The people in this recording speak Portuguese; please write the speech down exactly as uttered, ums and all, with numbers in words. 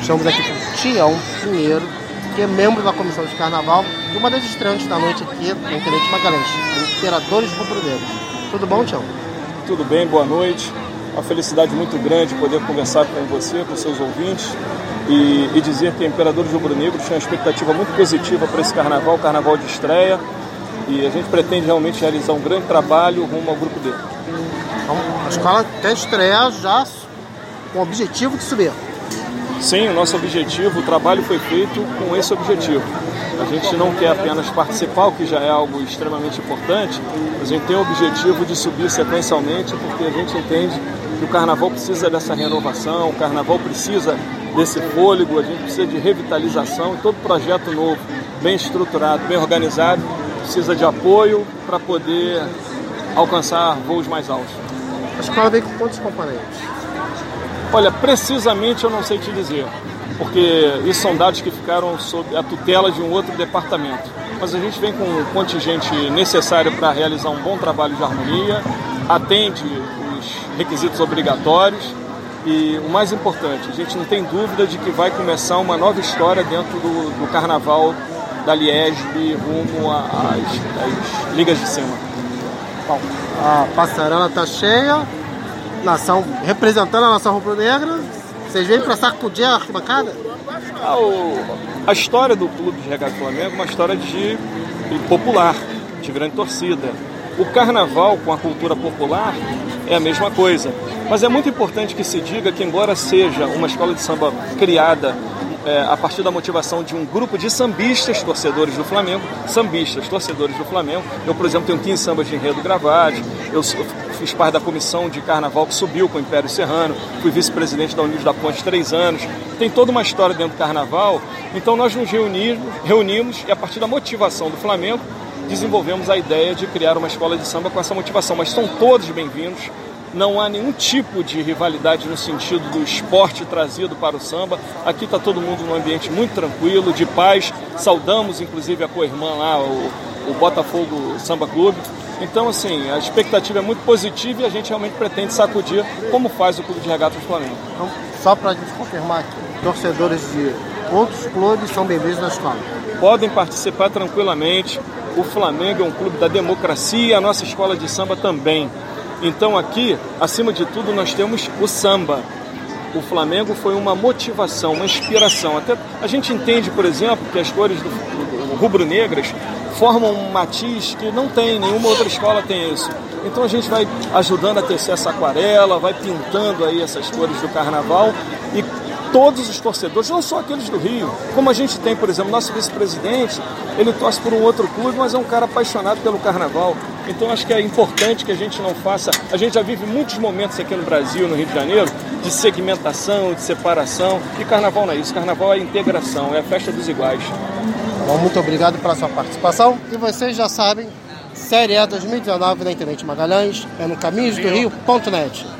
Estamos aqui com o Tião Pinheiro, que é membro da comissão de carnaval e uma das estreantes da noite aqui no Tenente Magalhães, Imperadores Rubro-Negros. Tudo bom, Tião? Tudo bem, boa noite. Uma felicidade muito grande poder conversar com você, com seus ouvintes e, e dizer que a Imperadores Rubro-Negros tinha uma expectativa muito positiva para esse carnaval, carnaval de estreia, e a gente pretende realmente realizar um grande trabalho rumo ao Grupo D. Então, a escola quer estrear já com o objetivo de subir. Sim, o nosso objetivo, o trabalho foi feito com esse objetivo. A gente não quer apenas participar, o que já é algo extremamente importante, mas a gente tem o objetivo de subir sequencialmente, porque a gente entende que o carnaval precisa dessa renovação, o carnaval precisa desse fôlego, a gente precisa de revitalização, e todo projeto novo, bem estruturado, bem organizado, precisa de apoio para poder alcançar voos mais altos. A escola vem com quantos componentes? Olha, precisamente eu não sei te dizer, porque isso são dados que ficaram sob a tutela de um outro departamento. Mas a gente vem com o contingente necessário para realizar um bom trabalho de harmonia, atende os requisitos obrigatórios e, o mais importante, a gente não tem dúvida de que vai começar uma nova história dentro do, do carnaval da Liesb rumo às ligas de cima. Bom, a passarela está cheia, nação, representando a nação rubro-negra. Vocês vêm para sacudir a arquibancada? Ah, o, a história do Clube de Regata Flamengo é uma história de, de popular, de grande torcida. O carnaval com a cultura popular é a mesma coisa. Mas é muito importante que se diga que, embora seja uma escola de samba criada é, a partir da motivação de um grupo de sambistas, torcedores do Flamengo, sambistas, torcedores do Flamengo. Eu, por exemplo, tenho quinze sambas de enredo gravados, eu fiz parte da comissão de carnaval que subiu com o Império Serrano, fui vice-presidente da Unidos da Ponte três anos, tem toda uma história dentro do carnaval, então nós nos reunimos, reunimos e a partir da motivação do Flamengo, desenvolvemos a ideia de criar uma escola de samba com essa motivação, mas são todos bem-vindos. Não há nenhum tipo de rivalidade no sentido do esporte trazido para o samba. Aqui está todo mundo num ambiente muito tranquilo, de paz. Saudamos, inclusive, a co-irmã lá, o, o Botafogo Samba Clube. Então, assim, a expectativa é muito positiva e a gente realmente pretende sacudir como faz o Clube de Regatas do Flamengo. Então, só para a gente confirmar aqui, torcedores de outros clubes são bem-vindos na escola. Podem participar tranquilamente. O Flamengo é um clube da democracia e a nossa escola de samba também. Então aqui, acima de tudo, nós temos o samba. O Flamengo foi uma motivação, uma inspiração. Até a gente entende, por exemplo, que as cores do, do, do rubro-negras formam um matiz que não tem, nenhuma outra escola tem isso. Então a gente vai ajudando a tecer essa aquarela, vai pintando aí essas cores do carnaval e todos os torcedores, não só aqueles do Rio, como a gente tem, por exemplo, nosso vice-presidente, ele torce por um outro clube, mas é um cara apaixonado pelo carnaval. Então acho que é importante que a gente não faça... A gente já vive muitos momentos aqui no Brasil, no Rio de Janeiro, de segmentação, de separação, e carnaval não é isso. Carnaval é integração, é a festa dos iguais. Bom, muito obrigado pela sua participação. E vocês já sabem, Série A dois mil e dezenove da Tenente Magalhães é no caminhos do rio ponto net.